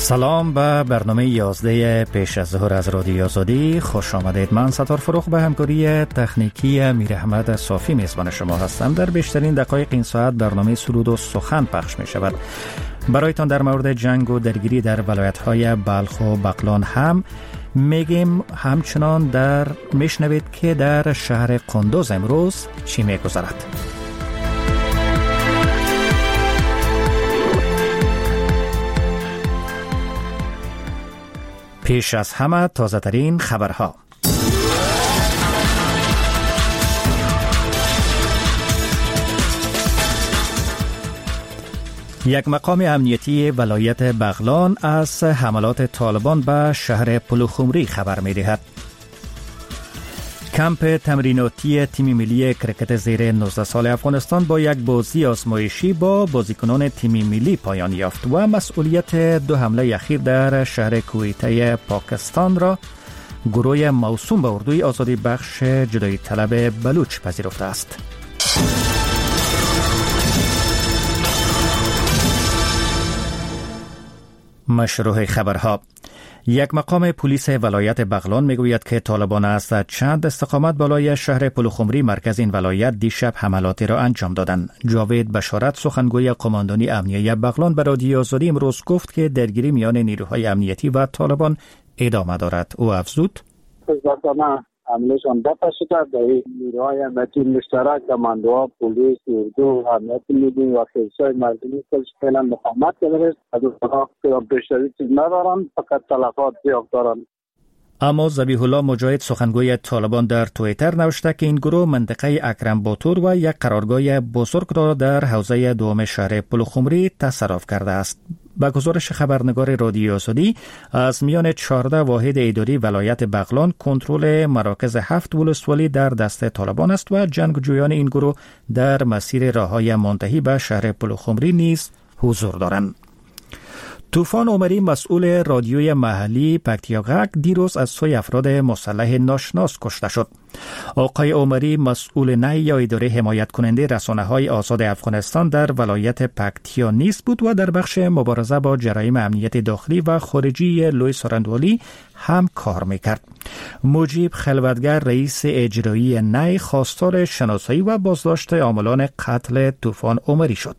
سلام به برنامه 11 پیش از ظهر از رادیو آزادی. خوش آمدید. من ستار فروخ به همکاری تکنیکی میر احمد صافی میزبان شما هستم. در بیشترین دقایق این ساعت برنامه سرود و سخن پخش می شود. برایتان در مورد جنگ و درگیری در ولایت‌های بلخ و بغلان هم میگیم. همچنان میشنوید که در شهر قندوز امروز چی میگذرد. پیش از همه تازه ترین خبرها. یک مقام امنیتی ولایت بغلان از حملات طالبان به شهر پلوخمری خبر می دهد. کمپ تمریناتی تیم ملی کرکت زیر 19 سال افغانستان با یک بازی آزمایشی با بازیکنان تیم ملی پایان یافت و مسئولیت دو حمله اخیر در شهر کویته پاکستان را گروه موسوم به اردوی آزادی بخش جدایی طلب بلوچ پذیرفته است. مشروع خبرها. یک مقام پلیس ولایت بغلان میگوید که طالبان از چند استقامت بالای شهر پلوخمری مرکز این ولایت دیشب حملاتی را انجام دادند. جاوید بشارت سخنگوی قماندانی امنیه بغلان به رادیو آزادی امروز گفت که درگیری میان نیروهای امنیتی و طالبان ادامه دارد. او افزود: حملهشان دفع شده در نیروهای امنیتی مشترک، کماندوها، پلیس، اردو، امنیت ملی و خیلسای مردمی کلش فعلا مقاومت کرده. از اونها بیشتری چیز ندارن، فقط تلفات زیاد دارن. اما ذبیح الله مجاهد سخنگوی طالبان در توییتر نوشته که این گروه منطقه اکرم باتور و یک قرارگاه بزرگ را در حوزه دوم شهر پلوخمری تصرف کرده است. با گزارش خبرنگار رادیو آزادی، از میان 14 واحد اداری ولایت بغلان کنترل مراکز 7 ولسوالی در دست طالبان است و جنگجویان این گروه در مسیر راههای منتهی به شهر پلوخمری نیز حضور دارند. طوفان عمری مسئول رادیوی محلی پکتیاغک دیروز از سوی افراد مسلح ناشناس کشته شد. آقای عمری مسئول نهی یا اداره حمایت کننده رسانه‌های آزاد افغانستان در ولایت پکتیا نیست بود و در بخش مبارزه با جرایم امنیت داخلی و خارجی لوی سارندوالی هم کار میکرد. مجیب خلوتگر رئیس اجرایی نهی خواستار شناسایی و بازداشت عاملان قتل طوفان عمری شد.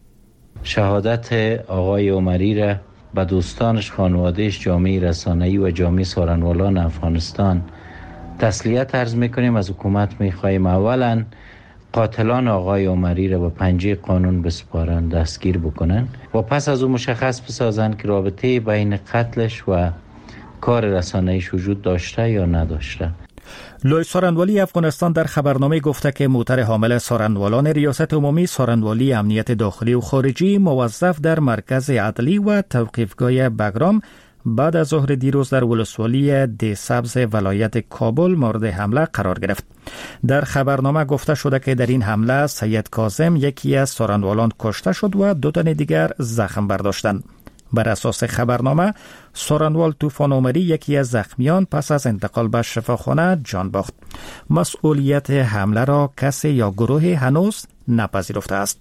شهادت آقای عمری را به دوستانش، خانوادهش، جامعه رسانه‌ای و جامعه سارنوالان افغانستان تسلیت عرض میکنیم. از حکومت میخواهیم اولا قاتلان آقای عمری را به پنجه قانون بسپارن، دستگیر بکنن و پس از اون مشخص بسازن که رابطه بین قتلش و کار رسانه‌ایش وجود داشته یا نداشته. لوی سارنوالی افغانستان در خبرنامه گفته که موتر حامل سارنوالان ریاست عمومی سارنوالی امنیت داخلی و خارجی موظف در مرکز عدلی و توقیفگاه بگرام بعد از ظهر دیروز در ولسوالی دی سبز ولایت کابل مورد حمله قرار گرفت. در خبرنامه گفته شده که در این حمله سید کاظم یکی از سارنوالان کشته شد و 2 تن دیگر زخم برداشتند. بر اساس خبرنامه سارنوال طوفان عمری یکی از زخمیان پس از انتقال به شفاخانه جان باخت. مسئولیت حمله را کسی یا گروه هنوز نپذیرفته است.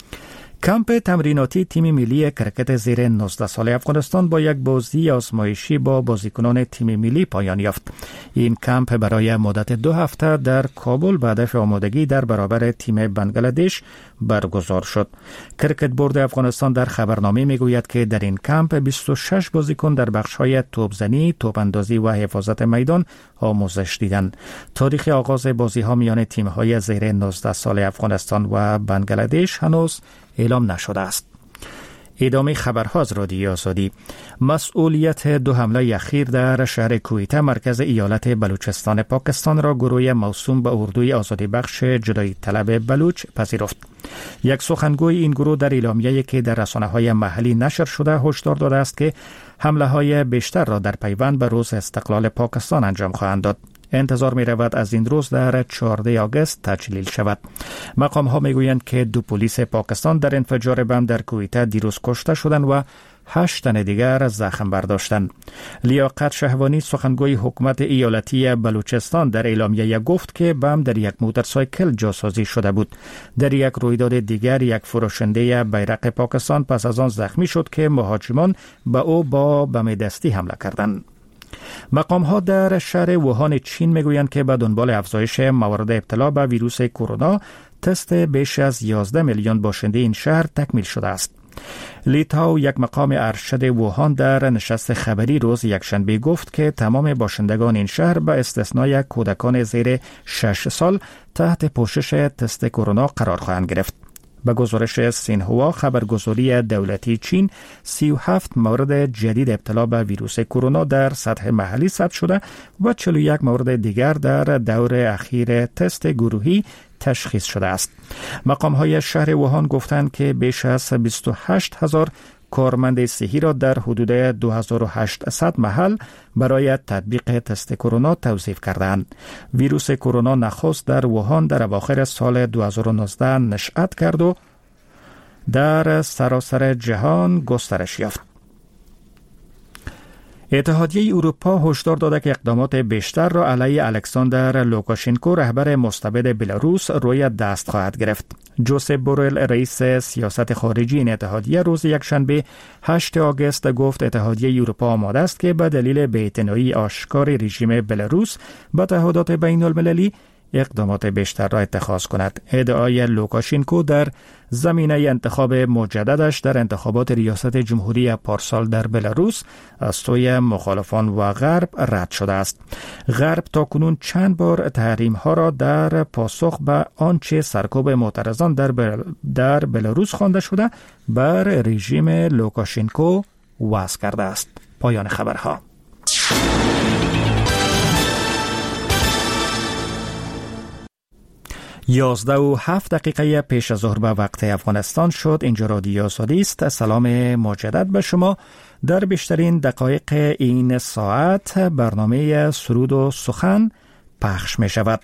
کمپ تمریناتی تیم ملی کرکت زیر 19 سال افغانستان با یک بازی آزمایشی با بازیکنان تیم ملی پایان یافت. این کمپ برای مدت 2 هفته در کابل به هدف آمادگی در برابر تیم بنگلادش برگزار شد. کرکت بورد افغانستان در خبرنامه میگوید که در این کمپ 26 بازیکن در بخش‌های توپزنی، توپاندازی و حفاظت میدان آموزش دیدند. تاریخ آغاز بازی‌ها میان تیم‌های زیر 19 سال افغانستان و بنگلادش هنوز اعلام نشده است. ادامه خبرها از رادیو آزادی. مسئولیت 2 حمله اخیر در شهر کویته مرکز ایالت بلوچستان پاکستان را گروه موسوم به اردوی آزادی بخش جدایی طلب بلوچ پذیرفت. یک سخنگوی این گروه در اعلامیه‌ای که در رسانه‌های محلی نشر شده هشدار داده است که حمله‌های بیشتر را در پیوند به روز استقلال پاکستان انجام خواهند داد. انتظار می رود از این روز در 14 آگوست تجلیل شود. مقام ها می گویند که 2 پلیس پاکستان در انفجار بم در کویته دیروز کشته شدند و 8 تن دیگر زخم برداشتند. لیاقت شهوانی سخنگوی حکومت ایالتی بلوچستان در اعلامیه گفت که بم در یک موتورسایکل جاسازی شده بود. در یک رویداد دیگر یک فروشنده بیرق پاکستان پس از آن زخمی شد که مهاجمان به او با بم دستی حمله کردند. مقام ها در شهر ووهان چین میگویند که به دنبال افزایش موارد ابتلا به ویروس کرونا تست بیش از 11 میلیون باشنده این شهر تکمیل شده است. لیتاو یک مقام ارشد ووهان در نشست خبری روز یکشنبه گفت که تمام باشندگان این شهر به استثنای کودکان زیر 6 سال تحت پوشش تست کرونا قرار خواهند گرفت. به گزارش سینهوا خبرگزاری دولتی چین 37 مورد جدید ابتلا به ویروس کرونا در سطح محلی ثبت شده و 41 مورد دیگر در دور اخیر تست گروهی تشخیص شده است. مقام‌های شهر ووهان گفتند که بیش از 28,000 کارمند صحی را در حدود 2800 محل برای تطبیق تست کرونا توظیف کردند. ویروس کرونا نخست در ووهان در اواخر سال 2019 نشأت کرد و در سراسر جهان گسترش یافت. اتحادیه اروپا هشدار داده که اقدامات بیشتر را علیه الکساندر لوکاشنکو رهبر مستبد بلاروس روی دست خواهد گرفت. جوزپ بورل رئیس سیاست خارجی این اتحادیه روز یکشنبه 8 آگوست گفت اتحادیه اروپا آماده است که به دلیل بی‌اعتنایی آشکار رژیم بلاروس به تعهدات بین المللی اقدامات بیشتر را اتخاذ کند. ادعای لوکاشنکو در زمینه انتخاب مجددش در انتخابات ریاست جمهوری پارسال در بلاروس از سوی مخالفان و غرب رد شده است. غرب تاکنون چند بار تحریم ها را در پاسخ به آنچه سرکوب معترضان در بلاروس خوانده شده بر رژیم لوکاشنکو وضع کرده است. پایان خبرها. 11:07 پیش از ظهر به وقت افغانستان شد. اینجا رادیو آزادی است. سلام مجدد به شما. در بیشترین دقایق این ساعت برنامه سرود و سخن پخش می شود.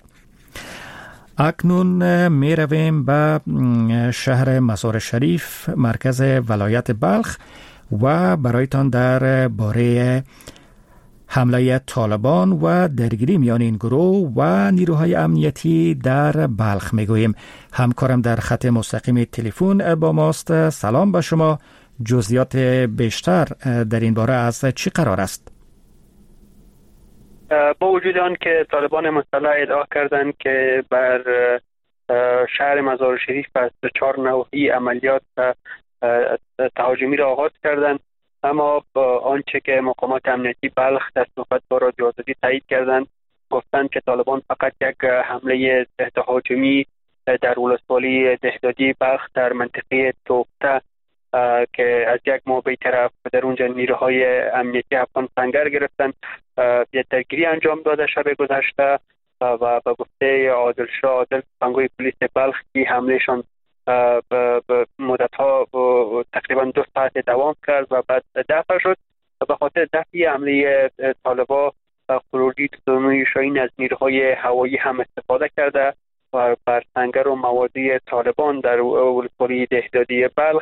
اکنون می رویم به شهر مزار شریف مرکز ولایت بلخ و برایتان در باره حمله طالبان و درگیری میان این گروه و نیروهای امنیتی در بلخ میگوییم. همکارم در خط مستقیم تلفن با ماست. سلام به شما. جزئیات بیشتر در این باره از چی قرار است؟ با وجود آن که طالبان مسلح ادعا کردند که بر شهر مزار شریف از 4 نوعی عملیات تهاجمی را آغاز کردند، اما آنچه که مقامات امنیتی بلخ در صحبت با رادیو آزادی تایید کردند، گفتند که طالبان فقط یک حمله تهاجمی در ولسوالی دهدادی بلخ در منطقه توبته که از یک موقعی طرف در اونجا نیروهای امنیتی افغان سنگر گرفتند یک درگیری انجام داده شب گذشته و به گفته عادل سخنگوی پلیس بلخ که حملهشان به مدت‌ها تقریبا 2 ساعت دوام کرد و بعد دفع شد. به خاطر دفع حمله طالبان خروجی دونوی شاهین از نیروهای هوایی هم استفاده کرده و بر سنگر و موادی طالبان در ولسوالی دهدادی بلخ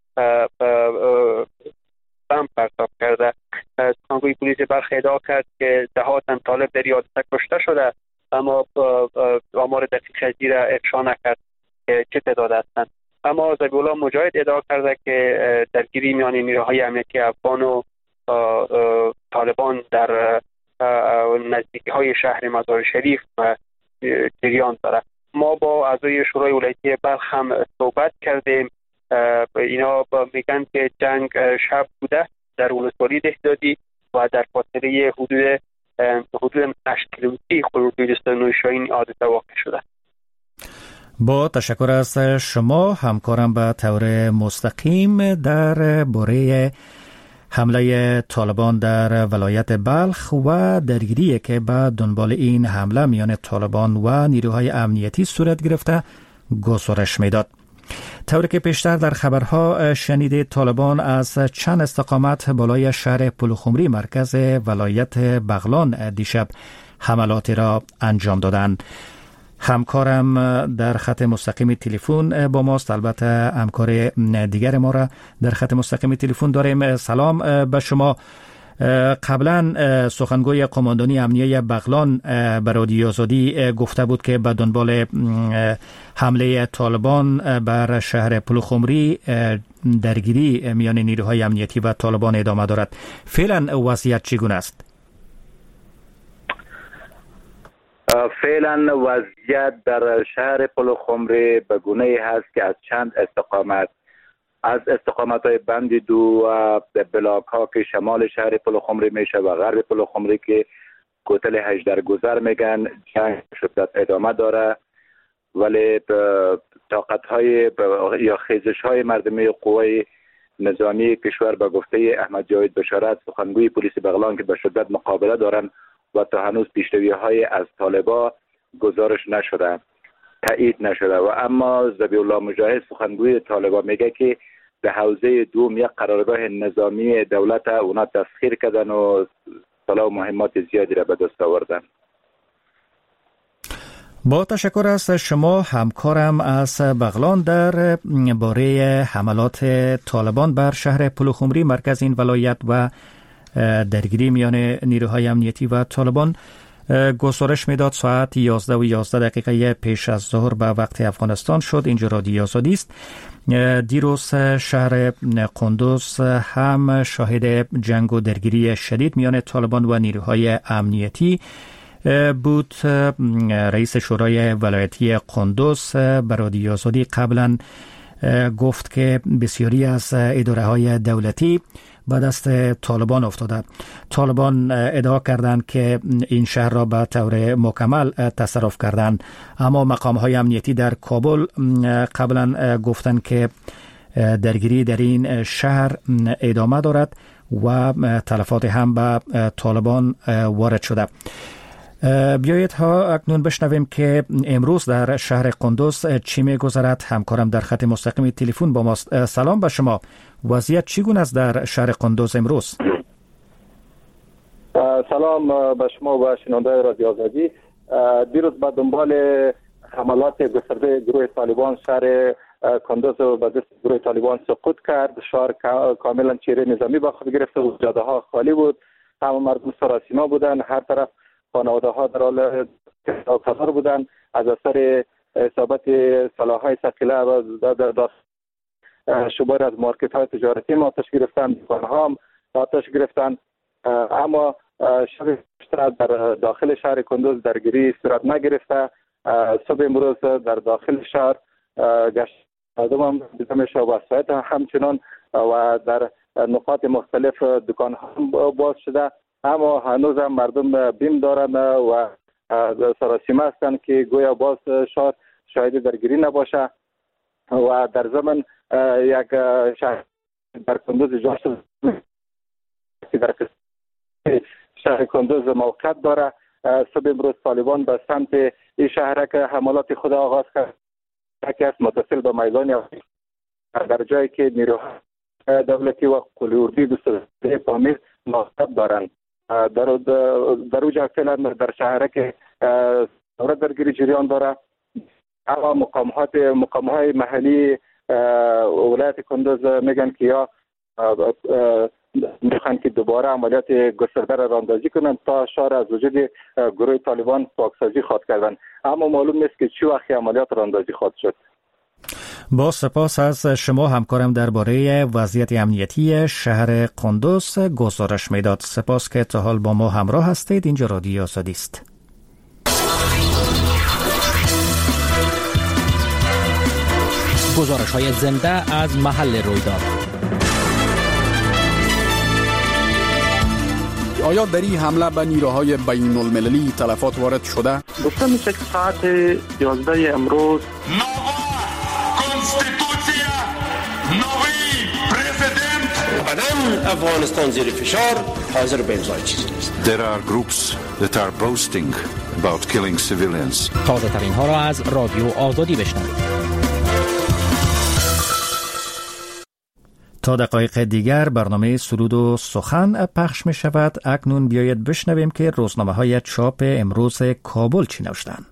بم پرتاب کرده. سخنگوی پلیس بلخ ادعا کرد که دهات تن طالب در این حادثه کشته شده، اما آمار دقیق از این را افشا نکرد که چه تعداد هستند. اما ذبیح‌الله مجاهد ادعا کرده که درگیری میان نیروهای امنیتی افغان و طالبان در نزدیکی‌های شهر مزار شریف جریان داره. ما با اعضای شورای ولایتی بلخ هم صحبت کردیم. اینا میگن که جنگ شب بوده در ولسوالی دهدادی و در فاصله حدود 8 کیلومتری خروجی دستانوی شاهین حادثه واقع شده. با تشکر از شما. همکارم به طور مستقیم در باره حمله طالبان در ولایت بلخ و درگیری که به دنبال این حمله میان طالبان و نیروهای امنیتی صورت گرفته گزارش میداد. طوری که پیشتر در خبرها شنیدید، طالبان از چند استقامت بالای شهر پلوخمری مرکز ولایت بغلان دیشب حملاتی را انجام دادند. همکارم در خط مستقیم تلفن با ماست. البته همکار دیگر ما را در خط مستقیم تلفن داریم. سلام به شما. قبلا سخنگوی قماندانی امنیه بغلان به رادیو آزادی گفته بود که به دنبال حمله طالبان بر شهر پلخمری درگیری میان نیروهای امنیتی و طالبان ادامه دارد. فعلا وضعیت چگونه است؟ فعلا وضعیت در شهر پلخمری به گونه‌ای هست که از چند استقامت، از استقامت‌های بند دو و بلاک ها که شمال شهر پلخمری میشه و غرب پلخمری که کوتل هجدر گذر میگن، جنگ شدت ادامه داره، ولی طاقت‌های یا خیزش‌های مردمی قوای نظامی کشور به گفته احمد جاوید بشارت، سخنگوی پلیس بغلان، که به شدت مقابله دارن و تا هنوز پیشروی‌های از طالبان گزارش نشده، تایید نشده. و اما ذبیح الله مجاهد، سخنگوی طالبان، میگه که در حوزه دوم یک قرارگاه نظامی دولت اونا تسخیر کردن و سلاح و مهمات زیادی را به دست آوردن. با تشکر از شما. همکارم از بغلان در باره حملات طالبان بر شهر پلخمری، مرکز این ولایت، و درگیری میان نیروهای امنیتی و طالبان گزارش میداد. ساعت 11:11 پیش از ظهر به وقت افغانستان شد. اینجا رادیو آزادی است. دیروز شهر قندوز هم شاهد جنگ و درگیری شدید میان طالبان و نیروهای امنیتی بود. رئیس شورای ولایتی قندوز به رادیو آزادی قبلا گفت که بسیاری از اداره‌های دولتی به دست طالبان افتاده. طالبان ادعا کردند که این شهر را به طور مکمل تصرف کردند، اما مقام‌های امنیتی در کابل قبلا گفتند که درگیری در این شهر ادامه دارد و تلفات هم به طالبان وارد شده. بیایید ها اکنون بشنویم که امروز در شهر قندوز چی می‌گذرد. همکارم در خط مستقیم تلفن با ماست. سلام به شما. وضعیت چگونه است در شهر قندوز امروز؟ سلام به شما و شنونده رادیو آزادی. دیروز به دنبال حملات گسترده گروه طالبان شهر قندوز به دست گروه طالبان سقوط کرد. شهر کاملا چهره نظامی به خود گرفته و جاده ها خالی بود. همه مردم سراسیمه بودن. هر طرف خانواده ها در حال قطار بودن. از اثر اصابت سلاح‌های ثقیله و شمار از مارکت های تجارتی ما آتش گرفتن، دکان ها هم آتش گرفتن. اما شب در داخل شهر قندوز درگیری صورت نگرفته. صبح امروز در داخل شهر گشت مردم هم دیده شد و ساعت همچنان و در نقاط مختلف دکان ها باز شده، اما هنوز هم مردم بیم دارن و سراسیمه هستند که گویا باز شاید درگیری نباشه. و در ضمن یک شهر در قندوز جا شد که در شهر قندوز موقعیت داره. صبح امروز طالبان به سمت این شهر که حملات خود آغاز کرد که است متصل به میدان در جایی که نیروهای دولتی و قوای اردوی دوستداری پامیر موقعیت دارند. در اوجه فعلا در شهر که درگیری جریان داره، اما مقام‌های محلی ولایت قندوز میگن که یا میخوان که دوباره عملیات گسترده را راندازی کنند تا شهر از وجود گروه طالبان پاکسازی خواهد کردند، اما معلوم نیست که چه وقت عملیات راندازی خواهد شد. با سپاس از شما. همکارم درباره وضعیت امنیتی شهر قندوز گزارش میداد. سپاس که تا حال با ما همراه هستید. اینجا رادیو آزادی است. گزارش‌های زنده از محل رویداد. آیا در این حمله به نیروهای بین المللی تلفات وارد شده؟ گفته میشه که ساعت 11 امروز افغانستان زیر فشار حاضر به امضای چیزی نیست. There are groups that are boasting about killing civilians. تازه ترین ها را از رادیو آزادی بشنوید. تا دقایق دیگر برنامه سرود و سخن پخش می شود. اکنون بیایید بشنویم که روزنامه های چاپ امروز کابل چی نوشتند.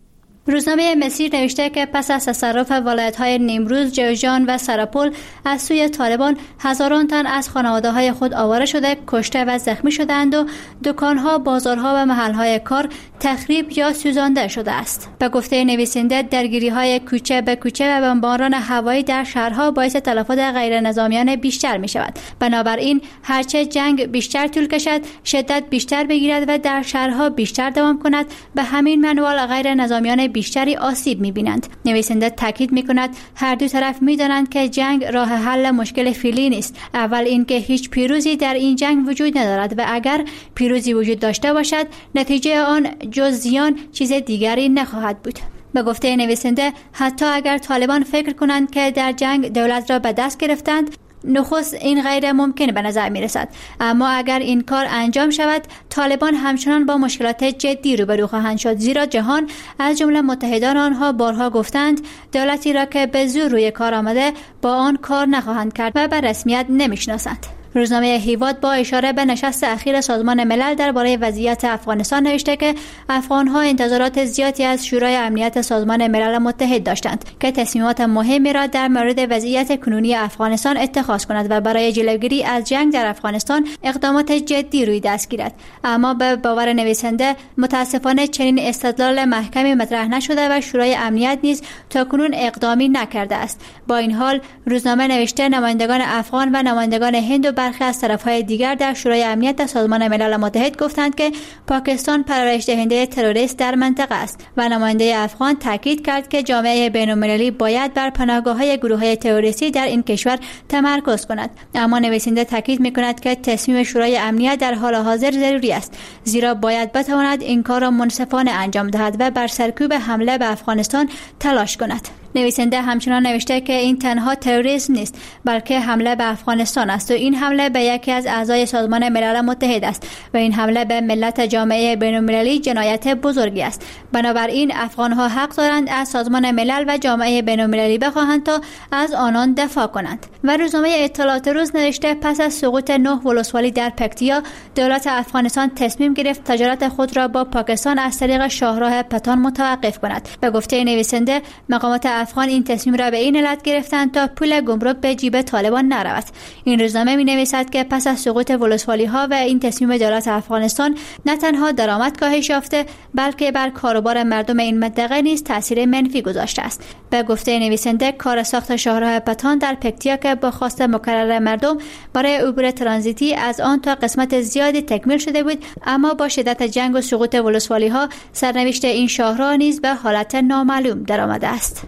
روزنامه مسیر نوشته که پس از تصرف ولایت‌های نیمروز، جوزجان و سرپل از سوی طالبان هزاران تن از خانواده‌های خود آواره شده، کشته و زخمی شدند و دکان‌ها، بازارها و محل‌های کار تخریب یا سوزانده شده است. به گفته نویسنده، درگیری‌های کوچه به کوچه و بمباران هوایی در شهرها باعث تلفات غیر نظامیان بیشتر می‌شود. بنابراین هرچه جنگ بیشتر طول کشد، شدت بیشتر بگیرد و در شهرها بیشتر دوام کند، به همین منوال غیر نظامیان بیشتری آسیب می‌بینند. نویسنده تاکید می‌کند هر دو طرف می‌دانند که جنگ راه حل مشکل فعلی نیست. اول اینکه هیچ پیروزی در این جنگ وجود ندارد و اگر پیروزی وجود داشته باشد، نتیجه آن جز زیان چیز دیگری نخواهد بود. به گفته نویسنده، حتی اگر طالبان فکر کنند که در جنگ دولت را به دست گرفتند، نخست این غیر ممکن به نظر می رسد. اما اگر این کار انجام شود، طالبان همچنان با مشکلات جدی روبرو خواهند شد، زیرا جهان از جمله متحدان آنها بارها گفتند دولتی را که به زور روی کار آمده با آن کار نخواهند کرد و به رسمیت نمیشناسند. روزنامه هیواد با اشاره به نشست اخیر سازمان ملل درباره وضعیت افغانستان نوشته که افغان‌ها انتظارات زیادی از شورای امنیت سازمان ملل متحد داشتند که تصمیمات مهمی را در مورد وضعیت کنونی افغانستان اتخاذ کند و برای جلوگیری از جنگ در افغانستان اقدامات جدی روی دست گیرد. اما به باور نویسنده متاسفانه چنین استدلال محکمی مطرح نشده و شورای امنیت نیز تاکنون اقدامی نکرده است. با این حال روزنامه نوشته نمایندگان افغان و نمایندگان هند و برخی از طرف‌های دیگر در شورای امنیت سازمان ملل متحد گفتند که پاکستان پرورش دهنده تروریست در منطقه است و نماینده افغان تاکید کرد که جامعه بین‌المللی باید بر پناهگاه‌های گروه‌های تروریستی در این کشور تمرکز کند. اما نویسنده تاکید می‌کند که تصمیم شورای امنیت در حال حاضر ضروری است، زیرا باید بتواند این کار را منصفانه انجام دهد و بر سرکوب حمله به افغانستان تلاش کند. نویسنده همچنان نوشته که این تنها تروریسم نیست، بلکه حمله به افغانستان است و این حمله به یکی از اعضای سازمان ملل متحد است و این حمله به ملت جامعه بین‌المللی جنایت بزرگی است. بنابراین افغان‌ها حق دارند از سازمان ملل و جامعه بین‌المللی بخواهند تا از آنان دفاع کنند. و روزنامه اطلاعات روز نوشته پس از سقوط 9 ولسوالی در پکتیا، دولت افغانستان تصمیم گرفت تجارت خود را با پاکستان از طریق شاهراه پتان متوقف کند. به گفته نویسنده مقامات افغان این تصمیم را به این علت گرفتند تا پول گمرک به جیب طالبان نرود. این روزنامه می‌نویسد که پس از سقوط ولسوالی‌ها و این تصمیم دولت افغانستان نه تنها درآمد کاهش یافته، بلکه بر کاروبار مردم این منطقه نیز تاثیر منفی گذاشته است. به گفته نویسنده کار ساخت شاهراه پتان در پکتیا که با خواست مکرر مردم برای عبور ترانزیتی از آن تا قسمت زیادی تکمیل شده بود، اما با شدت جنگ و سقوط ولسوالی‌ها سرنوشت این شاهراه نیز به حالت نامعلوم درآمده است.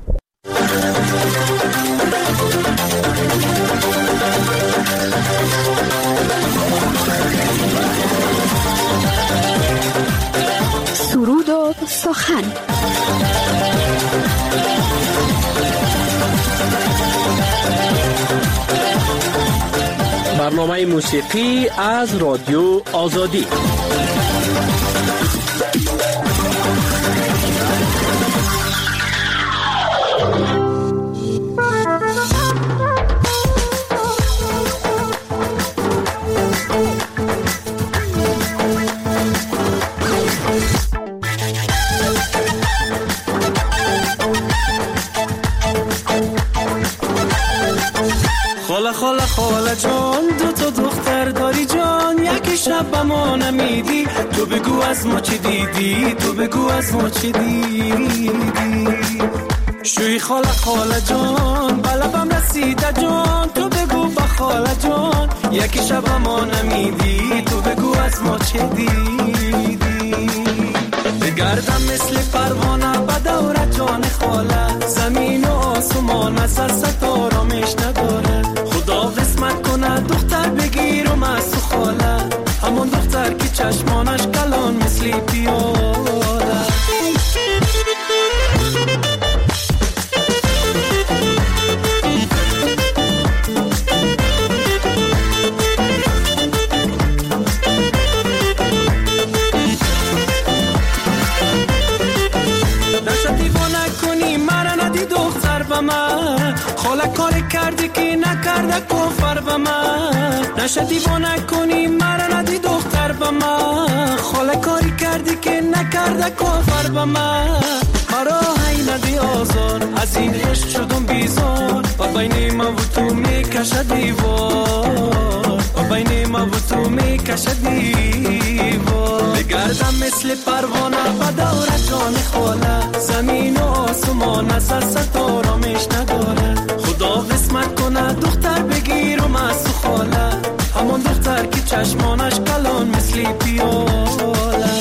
سرود و سخن. برنامه موسیقی از رادیو آزادی. خاله جان دو تا دختر داری جان، یکی شب به ما نمیدی، تو بگو از ما چی دیدی، تو بگو از ما چی دیدی. شوی خاله جان بلبم رسیده جان، تو بگو با خاله جان یکی شب به ما نمیدی، تو بگو از ما چی دیدی. بگردم مثل پروانه به دور جان خاله، زمین و آسمان از ستارامش نداره، خدا قسمت کنه دختر بگیرم از تو خاله، همون دختر که چشمانش کلان مثل پیاله. خاله کاری کردی که نکرده کفر به من، نشه دیوانه کنی مرا ندی دختر به من، خاله کاری کردی که نکرده کفر به من، مرا هی ندی آزار، از این عشق شدم بیزار و بین من و تو میکشه دیوار، و بین من و تو میکشه دیوار. بگردم مثل پروانه و دور جان خاله، زمین و آسمان از ستاره میش نداره. خدا قسمت کنه دختر بگیرم از تو خاله، همون دختر که چشمانش کلان مثل پیاله.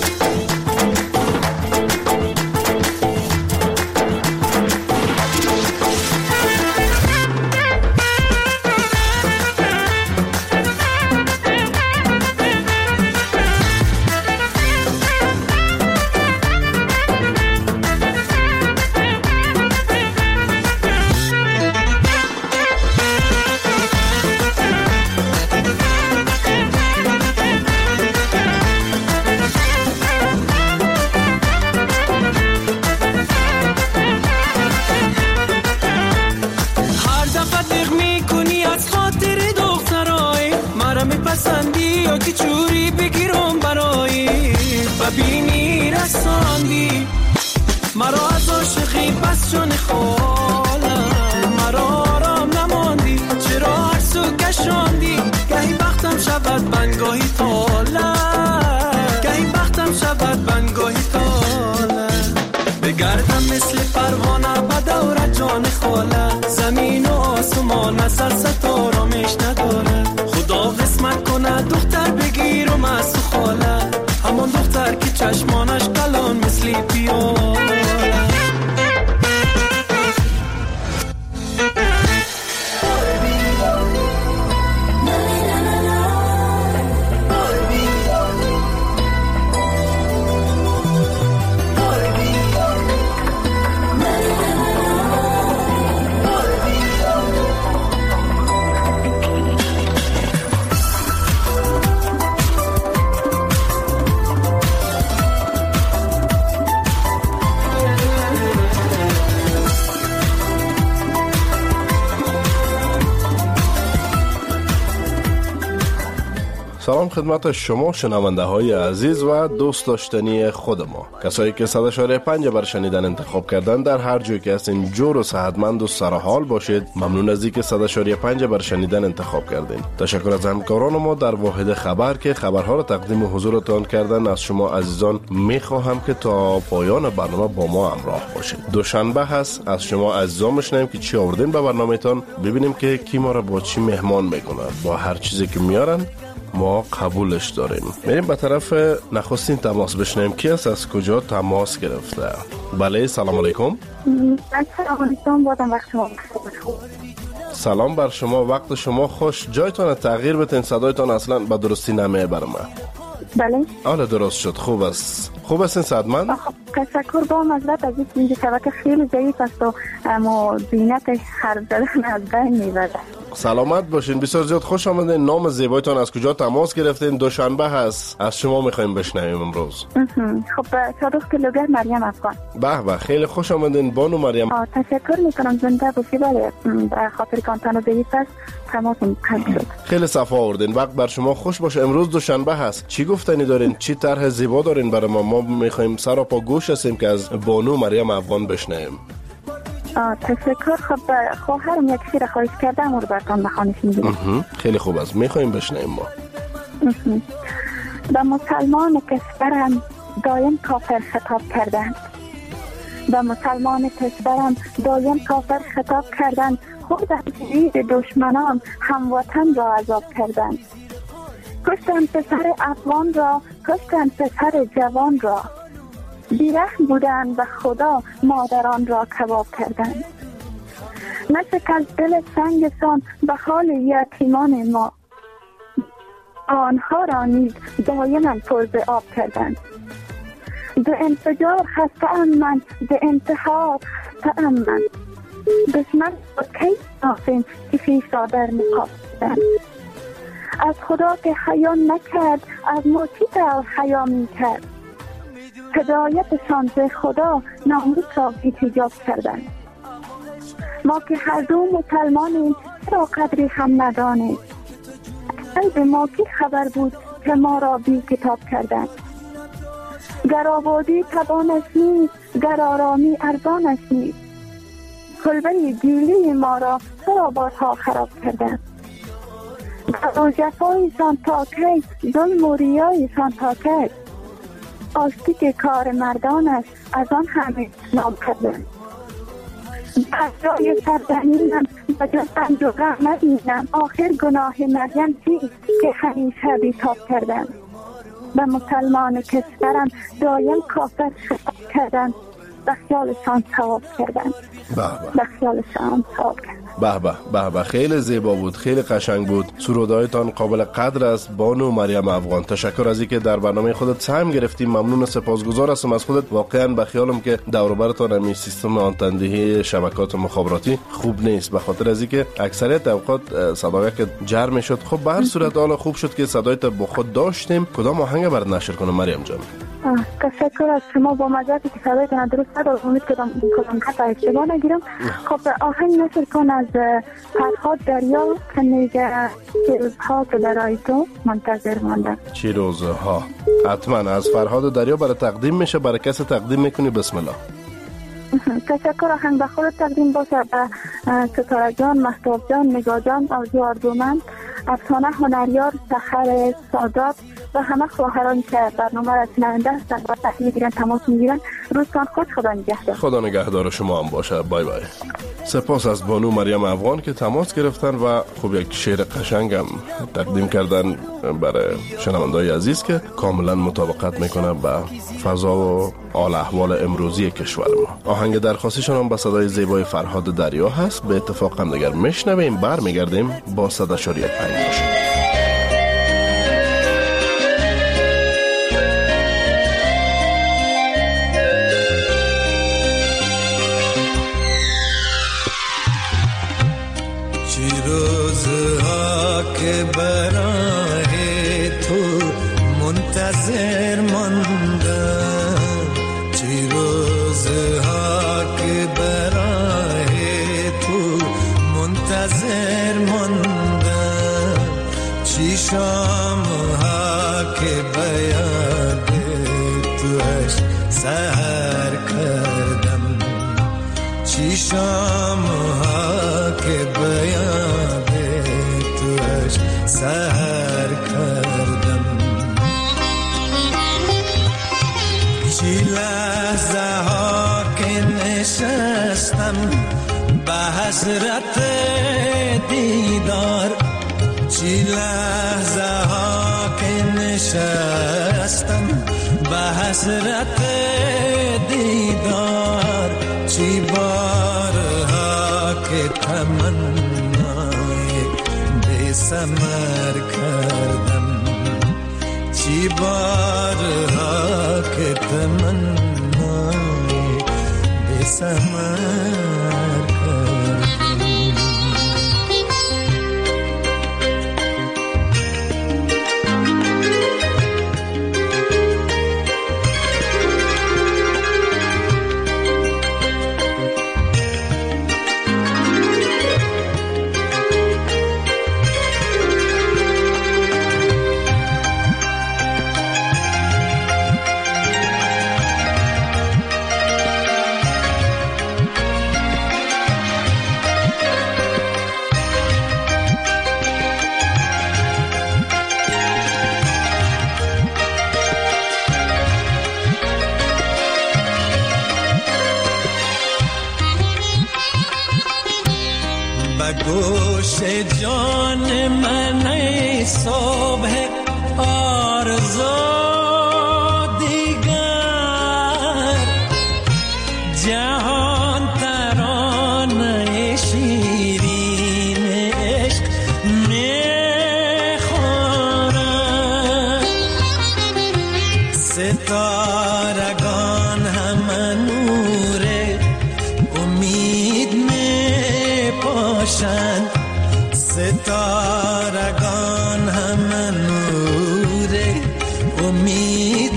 ببینی رساندی مرا از عاشقی بس جان خالم، مرا آرام نماندی چرا هر سو کشاندی. گهی بختم شود بنگاهی تاله، گهی بختم شود بنگاهی تاله. بگردم مثل پروانه به دور جان خاله، زمین و آسمان از ستاره میش نداره. خدا قسمت کنه دختر بگیرم از تو خاله، همون دختر که چشمانش کلان مثل پیاله. سلام خدمت شما شنونده های عزیز و دوست داشتنی خود ما، کسایی که 100.5 بر شنیدن انتخاب کردن. در هر جایی که هستین جور و صحتمند و سرحال باشید. ممنون از اینکه 100.5 بر شنیدن انتخاب کردین. تشکر از همکاران ما در واحد خبر که خبرها را تقدیم حضورتان کردن. از شما عزیزان میخواهم که تا پایان برنامه با ما همراه باشید. دوشنبه هست، از شما عزیزان میشنیم که چی آوردین به برنامه‌تان، ببینیم که کی ما را با چی مهمان میکنه. با هر چیزی که میارن ما قبولش داریم. میریم به طرف نخستین تماس بشنیم. کی است، از کجا تماس گرفته؟ بله سلام علیکم. سلام علیکم، بادم وقت شما خوش. سلام بر شما، وقت شما خوش. جایتان تغییر بتین، صدایتان اصلا به درستی نمیه بر من. بله حالا درست شد، خوب است. خوب است این صدمن؟ تشکر با مزرعت از این شبکه خیلی ضعیف است و اما زینتش حرف زدن از بین میبره. سلامت باشین، بسیار زیاد خوش آمدین. نام زیبایتان، از کجا تماس گرفتین؟ دوشنبه هست، از شما میخوایم بشنویم امروز. خب صادق کلوگر مریم افغان. به به، خیلی خوش آمدین بانو مریم. تشکر میکنم، زنده باشی. بله به خاطر کانتانو ضعیف است تماسم قطع شد. خیلی صفا آوردین، وقت بر شما خوش باشه. امروز دوشنبه هست، چی گفتنی دارین؟ چی طرح زیبا دارین برای ما؟ ما میخوایم سر و پا گوش هستیم که از بانو مریم افغان بشنویم. تشکر. خب خواهرم یک شعر خواهش کردم و رو براتون بخوانش میگم. خیلی خوب است، میخوایم بشنویم ما. به مسلمان کشورم دایم کافر خطاب کردند، به مسلمان کشورم دایم کافر خطاب کردند. خود از دید دشمنان هموطن را عذاب کردند. کشتن پسر افغان را، کشتن پسر جوان را. بیرحم بودند به خدا مادران را کباب کردند. نشک از دل سنگسان به حال یتیمان ما، آنها را نیز دایما پر ز آب کردند. به انفجار خسته‌ام من، به انتحار خسته‌ام من. دشمن با کی نافین که خویش را در نقاب کردند. از خدا که حیا نکرد، از ما چی حیا میکرد؟ هدایتشان به خدا ناموس را بی‌حجاب کردند. ما که هر دو مسلمانیم چرا قدری هم ندانیم؟ قلب ما کی خبر بود که ما را بی کتاب کردند؟ گر آبادی تبانش نیست، گر آرامی ارزانش نیست. کلبه گیلی ما را خراباتها خراب کردند. در جفایشان تا کی، ظلم و ریایشان تا کی. آستی که کار مردان است، از آن همه نام کردند. از جای سرزمینم و جز رنج و غم ندیدم. آخر گناه مریم چیست که همیشه بیتاب کردند. به مسلمان کشورم دایم کافر خطاب کردند. به خیالشان ثواب کردند. به خیالشان ثواب کردند. به به خیلی زیبا بود، خیلی قشنگ بود. سرودهایتان قابل قدر است بانو مریم افغان. تشکر از اینکه در برنامه خودت سهم گرفتیم. ممنون و سپاسگزار هستم از خودت. واقعا به خیالم که دور و برتان همین سیستم آنتندهی شبکات مخابراتی خوب نیست، به خاطر از اینکه اکثریت اوقات صداها که جر میشد. خب به هر صورت حالا خوب شد که صدایت با خود داشتیم. کدام آهنگ برات نشر کنم مریم جان؟ تشکر از شما. با مزاتی که صدایتان درست ندارم، امید کدام قطع اشتباه نگیرم. خب آهنگ نشر کن از فرهاد دریا که میگه چه روزها که برای تو منتظر ماندم. چه روزها حتما از فرهاد دریا برای تقدیم میشه. برای کسی تقدیم میکنی؟ بسم الله. تشکر. آهنگ به خود تقدیم باشه به ستاره جان، مهتاب جان، نگاه جان، آرزو آرزومند، افسانه هنریار، سحر سادات و همه خواهران که برنامه را شنونده هستن و تحلیل میگیرن، تماس میگیرن. روزتان خوش. خدا نگهدار. خدا نگهدار شما هم باشه. بای بای. سپاس از بانو مریم افغان که تماس گرفتن و خوب یک شعر قشنگ هم تقدیم کردن برای شنونده‌های عزیز که کاملا مطابقت میکنه با فضا و حال احوال امروزی کشور ما. آهنگ درخواستیشون هم با صدای زیبای فرهاد دریا هست. به اتفاق هم دیگر میشنویم. برمیگردیم با 100.5 باشه. که برای تو منتظر ماندم، چی روزها که برای تو منتظر ماندم، چی شامها که بیاد توش سهر کردم، چی شامها که بیاد سهر کردم، چی لحظه ها که نشستم به حسرت دیدار، چی لحظه ها که نشستم به حسرت دیدار، چی بارها که سمر کردم، چی بارها که تمنای به سمر کردم. گوش جان من ای صبح آرزو دیگر، جهان ترانه شیرین عشق میخورد، ستارگان همه نور امید میپاشند، ستارگان همه نور امید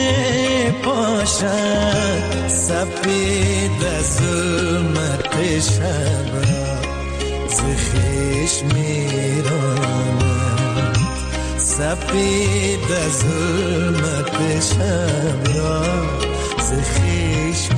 میپاشند، سفید ظلمت شب را ز خویش میرانند، سپید ظلمت شب را ز خویش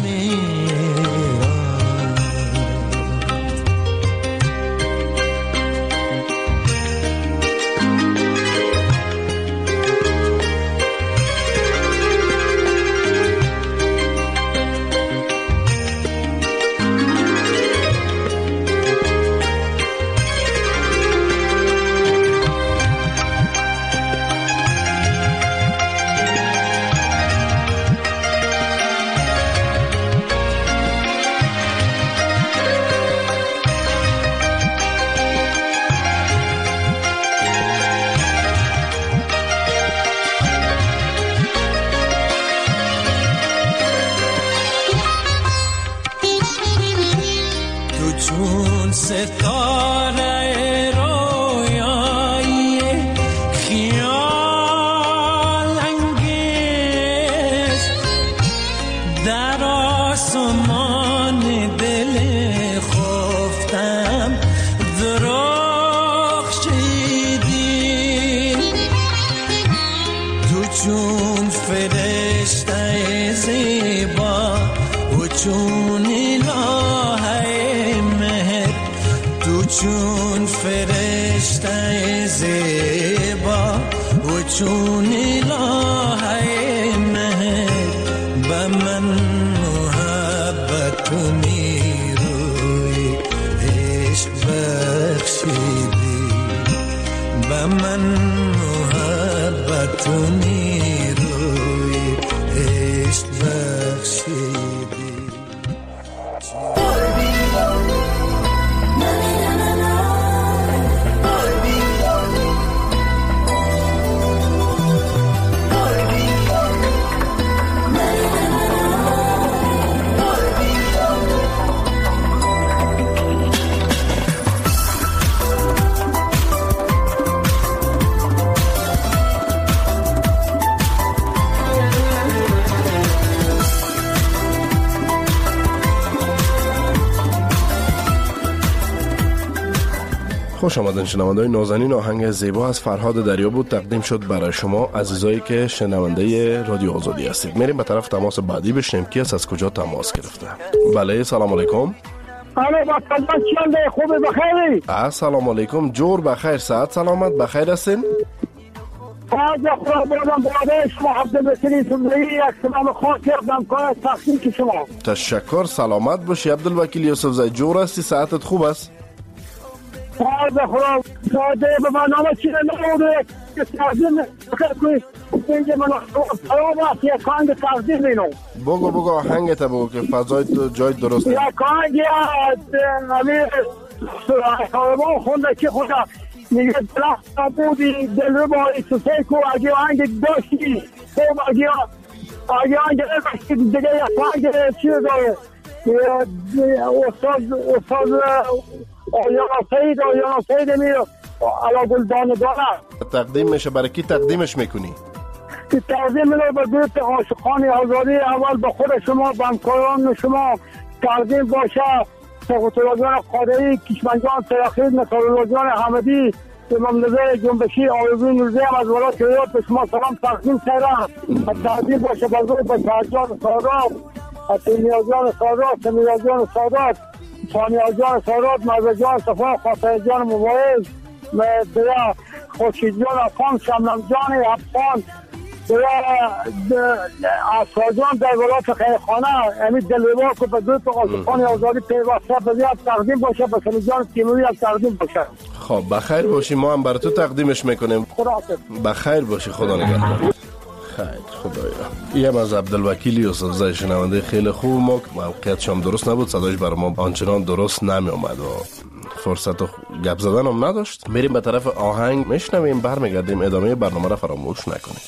چون ستاره رویایی خیال انگیز در آسمان دل خفتم درخشیدی تو چون فرشته زیبا و چون چون فرشته زیبا و چون الهه مهر به من محبت و نیروی عشق بخشیدی به من محبت و نیروی عشق بخشیدی خوش آمدین شنونده‌های نازنین. آهنگ زیبا از فرهاد دریا بود تقدیم شد برای شما عزیزایی که شنونده رادیو آزادی هستید. میریم به طرف تماس بعدی بشنیم کی از کجا تماس گرفته. بله سلام علیکم. الو با خدمت چنده خوبی بخیری؟ السلام علیکم جور بخیر صحت سلامت بخیر هستین؟ از خدا بودم باده شما عبدالوکیل سنبهی یک سلام خاص کردم کنه تحقیق شما. تشکر سلامت باشی عبدالوکیل یوسف زی. جور هستی صحتت خوب است؟ از خدا ساده به برنامه چیه نموده که تقدیم کنی اینجا من سلام است یک آهنگ تقدیم بینم. بگو آهنگت بگو که فضای جای درست یک آهنگ امیر طالبان خونده که خدا میگه درخت نبودی دل رو با ایسوسه کو اگه آهنگ داشتی خوب اگه آهنگ داشتی دیگه یک آهنگ چیه داره استاد آیانا سید میره علا گلدان دانه تقدیم میشه. برای کی تقدیمش میکنی؟ تقدیم میشه به گروه عاشقان آزادی. اول به خود شما به همکاران شما تقدیم باشه سقط‌الله جان قادری کشمنجان تراخید نصرالله جان حمدی امام نظر جنبشی آرزوی نوزی هم از ولایت ریاض به شما سلام تقدیم کردم. تقدیم باشه به گروه به شهرجان سادات تیمیا جان سادات سمیرا جان سادات ثانیه جان سادات مرزا جان صفا خاطر جان مبارز برای خورشید جان افغان شمنم جان افغان برای اصفا جان در ولایت خیرخانه امید دلوار که به گروه عاشقان آزادی پیوسته بزیاد تقدیم باشه به سمی جان تیموری هم تقدیم باشه. خب بخیر باشی ما هم بر تو تقدیمش میکنیم. خدا حافظ. بخیر باشی خدا نگهدار. خیر خدایا. یه از عبدالوکیل یوسف زی شنونده خیلی خوب ما موقعیتش هم درست نبود صداش برای ما آنچنان درست نمی اومد و فرصت گپ زدن هم نداشت. میریم به طرف آهنگ میشنویم برمیگردیم ادامه برنامه را فراموش نکنیم.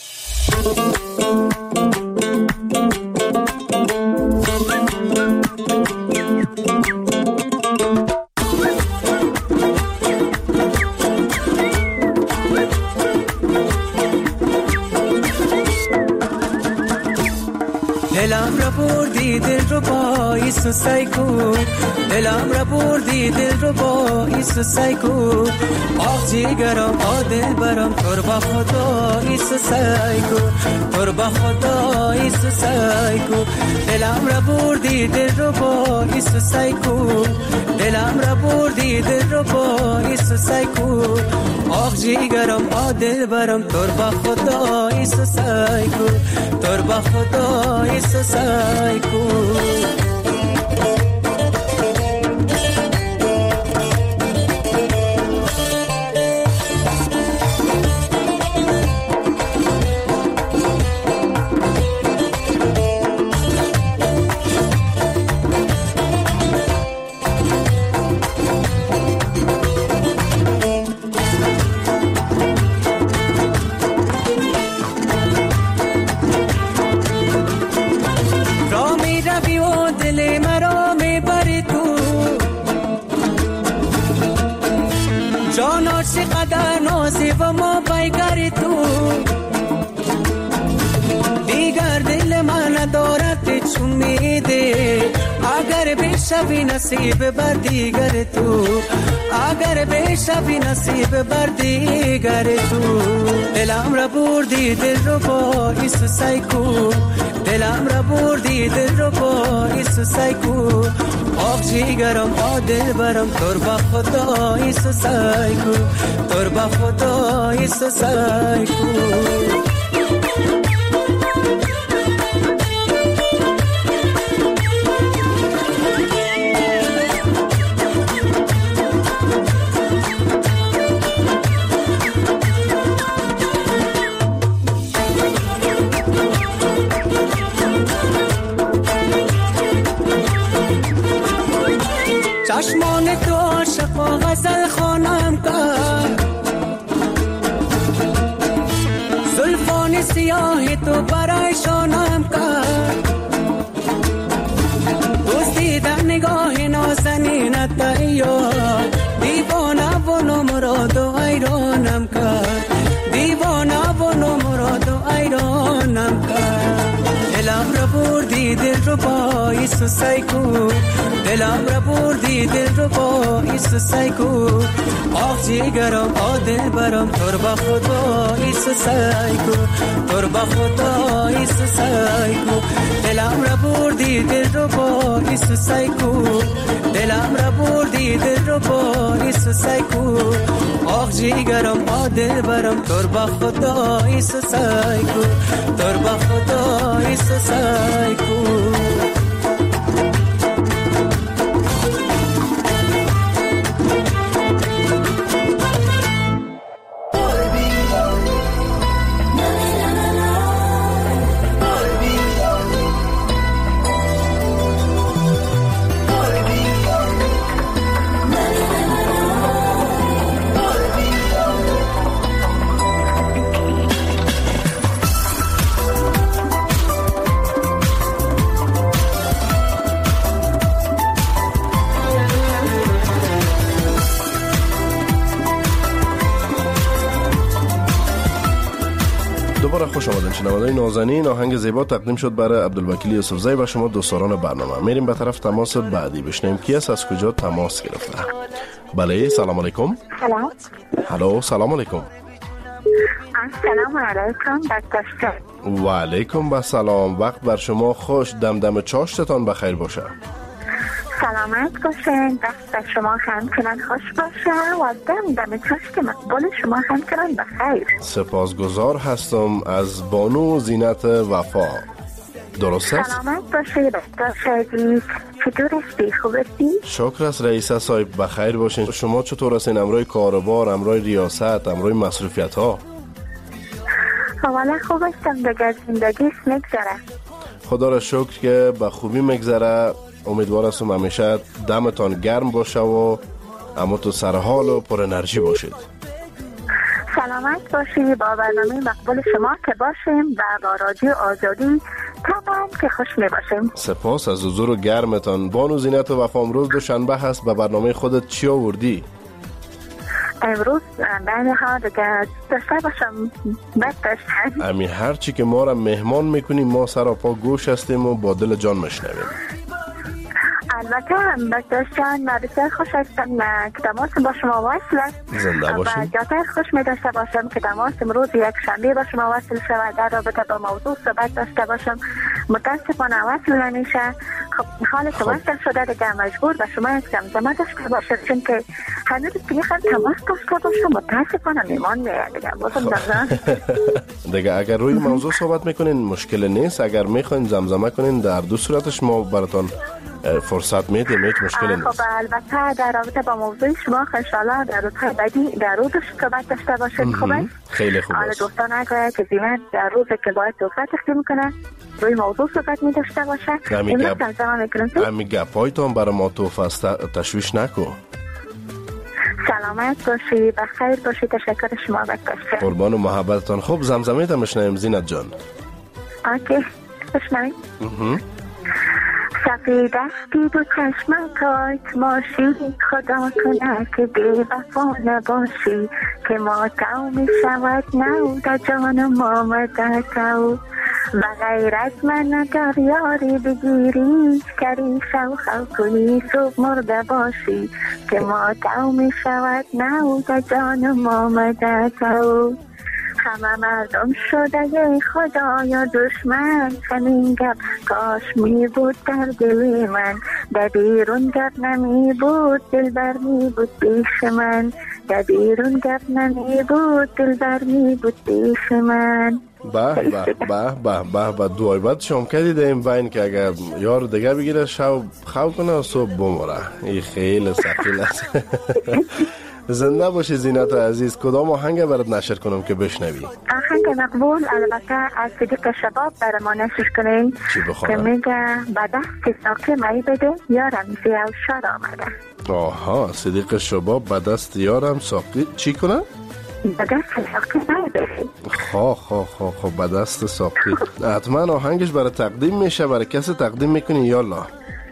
دلم را بردی دل رو با ایسو سایکو دلم را بردی دل رو با ایسو سایکو آخ جیگرم آدل برم تر با خدا ایسو سایکو تر با خدا ایسو سایکو دلم را بردی دل رو با ایسو سایکو دلم را بردی دل رو با ایسو سایکو آخ جیگرم آدل برم تر با خدا ایسو سایکو تر با خدا ایسو سایکو قدر نازی و ما بیگری تو دیگر دل من ندارد چون میده اگر بشوی نصیب بر دیگر تو اگر بشوی نصیب بر دیگر تو دلم را بردی دل رو با ایسو سایکو دلم را بردی دل رو با ایسو سایکو آخ جیگرم آدل برم تر با خدا ایسو سایکو تر با خدا ایسو سایکو چشمان تو عاشق و غزل خوانم کرد زلفان سیاه تو برای شانم کرد دزدیدن نگاه نازنینت یار دیوانه و نمراد و ایرانم کرد دیوانه و نمراد و ایرانم کرد دلم را بردی دل رو با ایسو سایکو دلم را بردی دل رو با ایسو سایکو آخ جیگرم آدل برم تر با خدا ایسو سایکو تر با خدا ایسو سایکو دلم را بردی دل رو با ایسو سایکو دلم را بردی دل رو با ایسو سایکو آخ جیگرم آدل برم تر با خدا ایسو سایکو تر با خدا ایسو سایکو خوش آمدین شنوندگان نازنین. آهنگ زیبا تقدیم شد برای عبدالوکیل یوسفزی و شما دوستداران برنامه. میریم به طرف تماس بعدی بشنیم کی است، از کجا تماس گرفته. بله سلام علیکم. سلام. هلو سلام علیکم. سلام علیکم دکتر. و علیکم با سلام. وقت بر شما خوش. دمدم چاشتتان بخیر باشه. سلامت باشین. دست شما همچنان خوش باشه و دم چشم مقبول شما همچنان بخیر. سپاسگزار هستم از بانو زینت وفا. درست است؟ سلامت باشی دکتر شدید. چطور هستی؟ خوب هستی؟ شکر است رئیس صاحب بخیر باشین. شما چطور هستین؟ امروی کاربار، امروی ریاست، امروی مصروفیت ها؟ حوالا خوب هستم دیگر. زندگی میگذره. خدا را شکر که به خوبی میگذره. امیدوار هستم همیشه دمتان گرم باشه و اما تو سرحال و پر انرژی باشید. سلامت باشی. با برنامه مقبول شما که باشیم و با رادیو آزادی تمام که خوش می باشیم. سپاس از حضور گرمتان. بانو زینت و وفا، امروز دوشنبه هست. به برنامه خودت چی آوردی؟ امروز بله ها دیگه داشته باشم بد داشتن امی هر چی که ما را مهمان میکنیم ما سراپا گوش هستیم و با دل جان مشنویم. البته بکتاشتان من بسیار خوش هستم که تماس با شما وصل زنده باشیم. و جاتر خوش می داشته باشم که تماس امروز یک شنبه با شما وصل شود در رابطه با موضوع صحبت داشته باشم. متاسفانه وصل نمیشه. خب حال که وصل شده دیگه مجبور به شما یک زمزمه داشته باشم، چون که هنوز دیگه تماس داشته باشم متاسفانه میمان میاد دیگه. بازم زمزمه دیگه اگر روی موضوع صحبت میکنین مشکل نیست، اگر میخواین زمزمه کنین در دو صورتش ما براتون فرصت میدیم، هیچ مشکلی نیست. خب البته در رابطه با موضوع شما انشالله در روزهای بعدی در روزش صحبت داشته باشیم. خوبه؟ خیلی خوب است. دوستان اگر که زیمت در روزی که باید توفیق تقدیم کنه روی موضوع صحبت می داشته باشه، امی گپایتان برای ما توفیق تشویش نکن. سلامت باشی، بخیر باشی. تشکر شما بکشه. قربان و محبتتان. خوب زمزمه تا مشنویم زینت جان. اوکی بشنویم. سفیدستی دو چشمم تایت ماشی، خدا کنه که بی وفا نباشی، که ماتم می شود نوده جانم آمده تو، و غیر از من اگر یاری بگیری کری شو خو کنی صبح مرده باشی، که ماتم می شود نوده جانم آمده تو. همه مردم شده یه خدا یا دشمن، همین گپ کاش می بود در دل من، در بیرون گپ نمی بود دلبر می بود پیش من، در بیرون گپ نمی بود دلبر می بود پیش من. به به به به به به دوای بعد شام کردی در این بین که اگر یار دیگه بگیره شب خو کنه و صبح بموره. این خیلی ثقیل است. زنده باشی زینت عزیز. کدام آهنگ برات نشر کنم که بشنوی؟ آهنگ مقبول البته از صدیق شباب برای ما نشر کنین که میگه به دست ساقی می بده یارم زیاد شاد آمده. آها، صدیق شباب به دست یارم ساقی چی کنه؟ به دست ساقی می بده. خب به دست ساقی. حتما آهنگش برای تقدیم میشه. برای کسی تقدیم میکنی یالا؟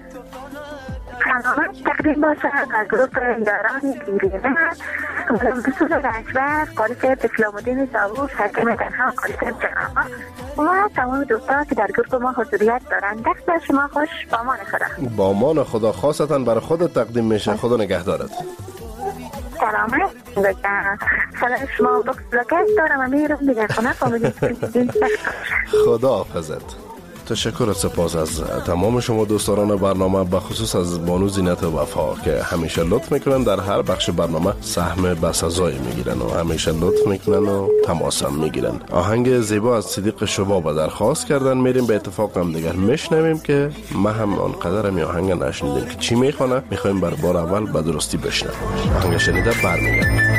سلامت تقدیم باشه از گروپ یاران گیرینه، بسوز رجبر، قالیسر دفلامودین زاوش، حکم تنها، قالیسر جنابا و تمام دوستا که در گروپ ما حضوریت دارن. دست بر شما خوش. با امان خدا. با امان خدا. خواستاً برای خودت تقدیم میشه. خدا نگهدارت. سلامت بگم. سلام شما بکس بلکت دارم و میرم دیگر خونه فامیلی. خدا حافظت. تشکر و سپاس از تمام شما دوستان برنامه، به خصوص از بانو زینت وفا که همیشه لطف میکنن در هر بخش برنامه سهم بسزایی میگیرن و همیشه لطف میکنن و تماس هم میگیرن. آهنگ زیبا از صدیق شباب درخواست کردن. میریم به اتفاق هم دیگر میشنویم که ما هم آنقدر هم آهنگ نشنیدیم که چی میخونه. میخوایم بر بار اول به درستی بشنویم. آهنگ شنیده برمیگردیم.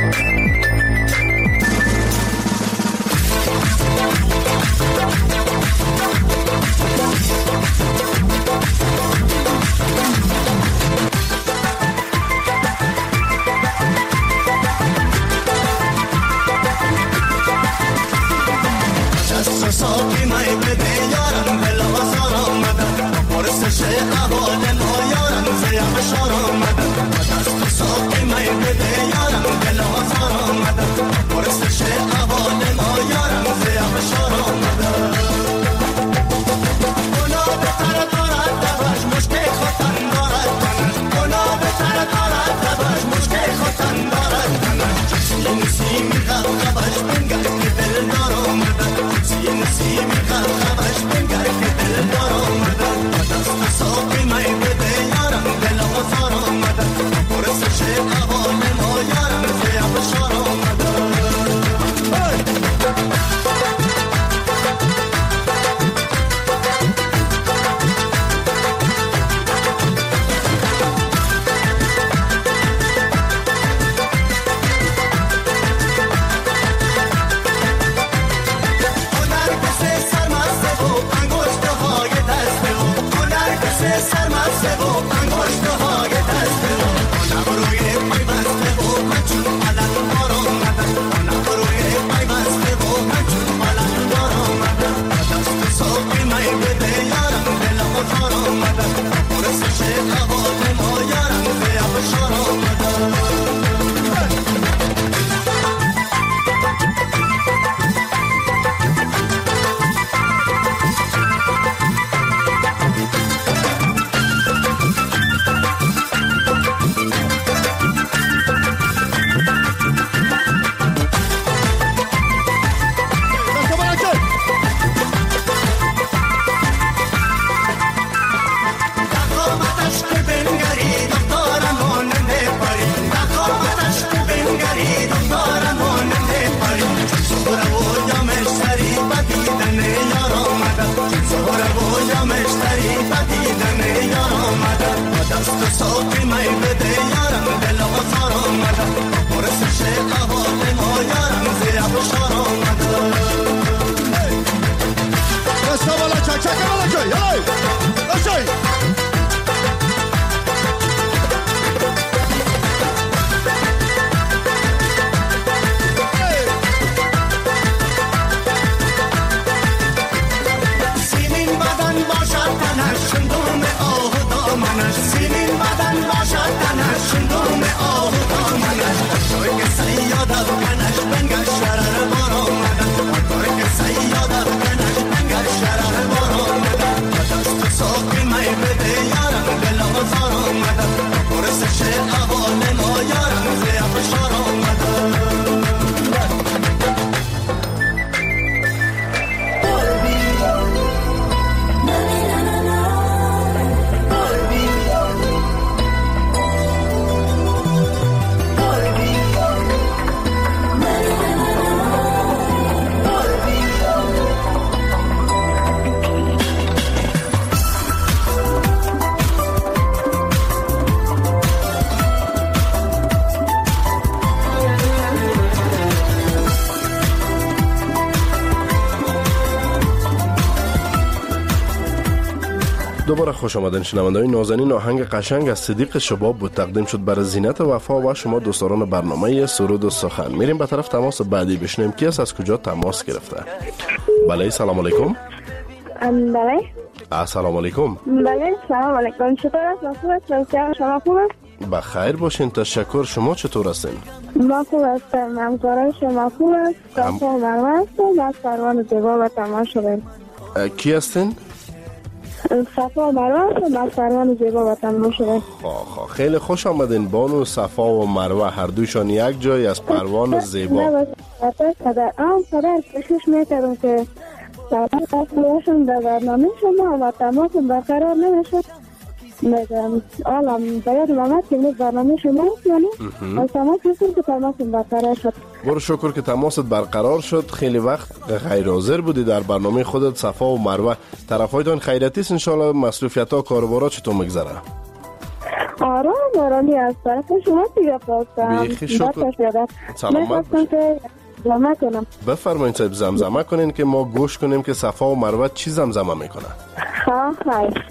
ساقی می بده یارم بلا بازار آمدن، پرس شیخ احوال ما یارم زیم بشار آمدن. دست ساقی می بده یارم بلا بازار آمدن، دوباره خوش آمدین شنونده‌های نازنین. آهنگ قشنگ از صدیق شباب بود، تقدیم شد برای زینت وفا و شما دوستان برنامه سرود و سخن. میریم به طرف تماس بعدی بشنیم کی است، از کجا تماس گرفته. بله سلام علیکم. بله السلام علیکم. بله سلام علیکم. چطور است؟ شما خوب است؟ بخیر باشین، تشکر. شما چطور هستین؟ ما خوب هستم. همکارای شما خوب است؟ صفا و مروه هستم از پروان زیبا و تماس شدیم. کی هستین؟ صفا و مروه هستم از پروان زیبا و تماس شدیم. خیلی خوش آمدین. بانو صفا و مروه هر دویشان یک جای از پروان زیبا. نه پدر کشش میکردم که اصلاشون در برنامه شما و تماس برقرار نمیشد. میگم آلم باید محمد که نیز برنامه شما هست یا نه؟ از تماس رسید که تماس برقرار شد. برو شکر که تماست برقرار شد. خیلی وقت غیر حاضر بودی در برنامه خودت. صفا و مروه طرفایتان خیرتی است انشالله؟ مصروفیت ها کاربارا چطور میگذره؟ آرام بارانی از طرف شما دیگه خواستم. بیخی شکر. سلامت زمزمه کنم. بفرمایید صاحب، زمزمه کنین که ما گوش کنیم که صفا و مروه چی زمزمه میکنه. خیر.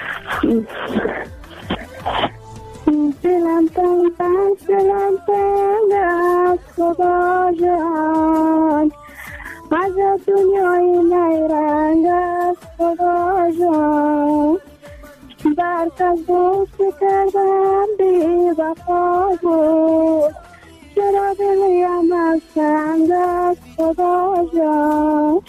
دلم تنگ از خدا جان، از دنیای نیرنگ از خدا جان، برک از دوست کردم بی وفا بود، چرا دلیم از تنگ از خدا جان،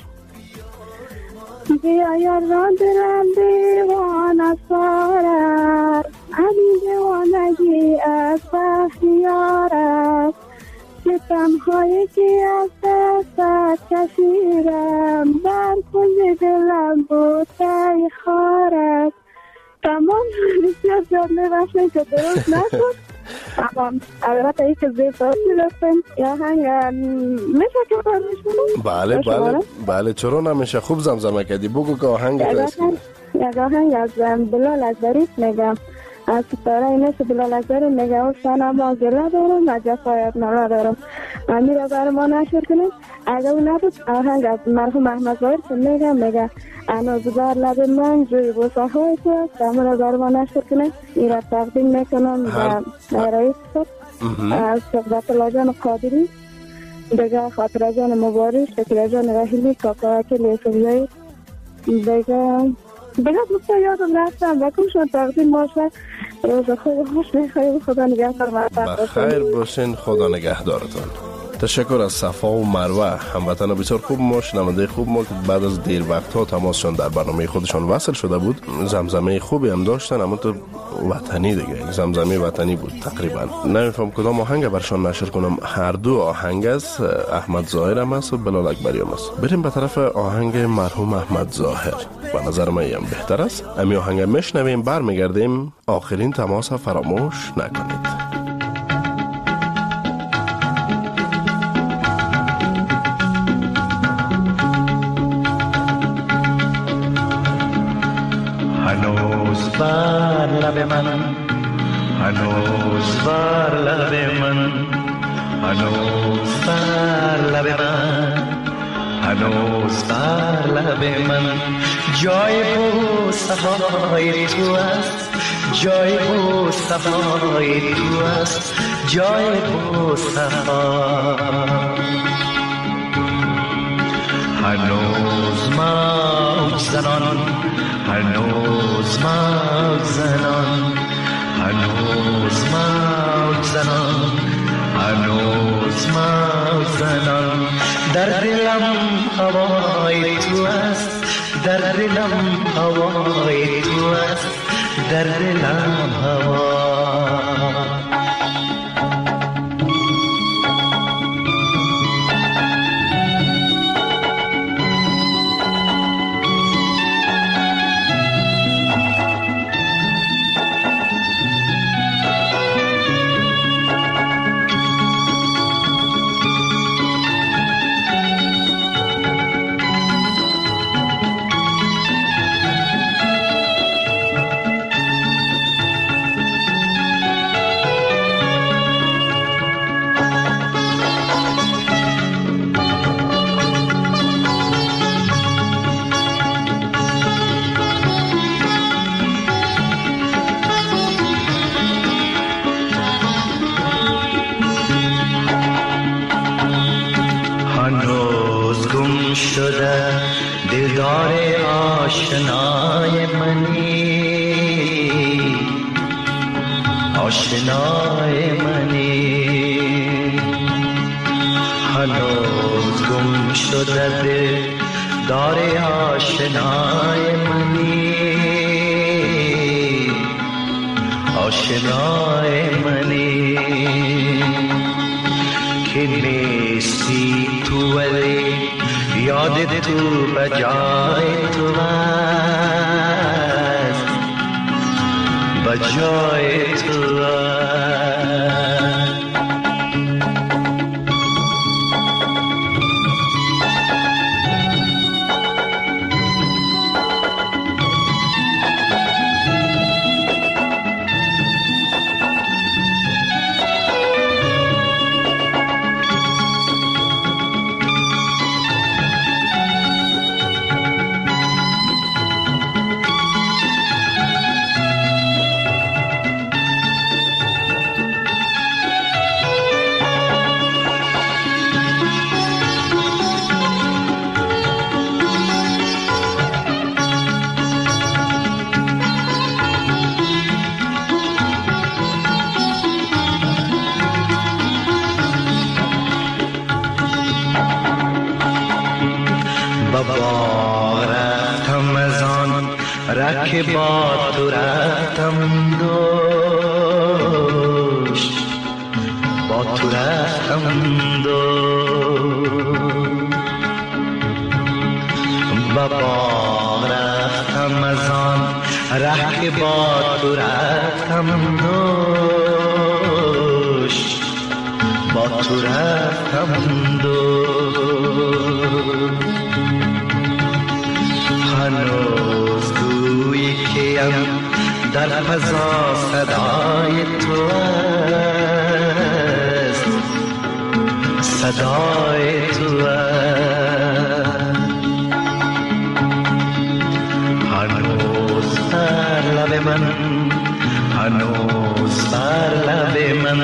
بیا یاران دلم دیوانه سارد، همین دیوانگی از بختیار است، که تنهایی که از دستت کشیدم، در کنج دلم بود تای خارد. تمام بسیار زیاد میبخشید که درست نشد. البته ای که زیر ساعت میرفتیم یا هنگ میشه که فرمش بله چرا نمیشه. خوب زمزمه کردی. بگو که آهنگ یک آهنگ از بلال اکبری میگم، از ستاره اینه که بلال اکبری میگه افتان اما گله دارم و جفایت نلا دارم، امیر بر ما نشر کنیم. اگه اون نبود آهنگ از مرحوم احمد ظاهر که میگه انوز بر لب من جوی بوسه های تو است، امیر بر ما نشر کنیم. این را تقدیم میکنم به رئیس از صحبت لاجان قادری، دیگه خاطر جان مبارک، شکر جان رحیلی، کاکا وکیل یوسفزایی، دیگه دوستا یادم رفتم و کمشون تقدیم باشه. روز خوش میخوایم. خدا نگهدار. بخیر باشین. خدا نگهدارتون. تشکر از صفا و مروه، هموطن بسیار خوب ما، شنونده خوب ما که بعد از دیر وقت ها تماسشان در برنامه خودشان وصل شده بود. زمزمه خوبی هم داشتن، اما تو وطنی دیگه، زمزمه وطنی بود تقریبا. نمیفهم کدام آهنگ برشان نشر کنم. هر دو آهنگ است، احمد ظاهر هم است و بلال اکبری هم است. بریم به طرف آهنگ مرحوم احمد ظاهر. به نظر من هم بهتر است. امی آهنگ میشنویم، برمیگردیم. آخرین تماس فراموش نکنید. هنوز بر لب من، هنوز بر لب من، هنوز بر لب من، هنوز بر لب من، جای بوسه های تو است، جای بوسه های تو است، جای بوسه ها. هنوز موج زنان، هنوز موج زنان، هنوز موج زنان، هنوز موج زنان، در دلم هوای تو است، در دلم هوای تو است، در دلم هوا. آشنای منی، آشنای منی. هنوز گم شده دل داری آشنای منی، آشنای منی. که نیستی تو ولی یاد تو بجای تو است، بجای تو است. که با تو رفتم دوش، با تو رفتم دوش. بابا رفتم از آن ره که با تو رفتم دوش، با تو رفتم دوش. هنوز گویی کیم در فضا صدای تو است، صدای تو است. هنوز بر لب من، هنوز بر لب من،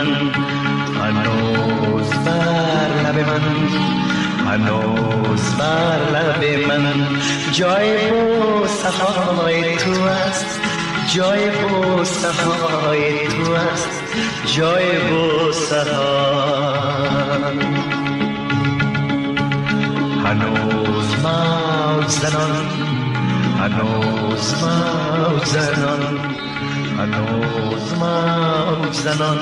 هنوز بر لب من، هنوز بر لب من جای بوسه های تو است، جای بوسه های تو است، جای بوسه ها. هنوز موج زنان، هنوز موج زنان، هنوز موج زنان،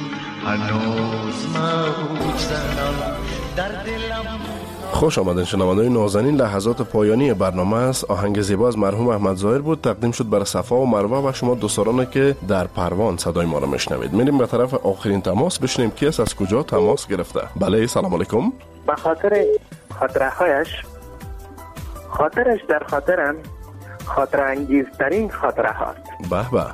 هنوز موج زنان در دلم. خوش آمدین شنوندگان نازنین، لحظات پایانی برنامه است. آهنگ زیبا از مرحوم احمد ظاهر بود، تقدیم شد برای صفا و مروه و شما دوستانی که در پروان صدای ما را میشنوید. میریم به طرف آخرین تماس بشنیم کی است، از کجا تماس گرفته. بله سلام علیکم. به خاطر خاطرهایش، خاطرش در خاطرم خاطر انگیزترین خاطره هاست. به به.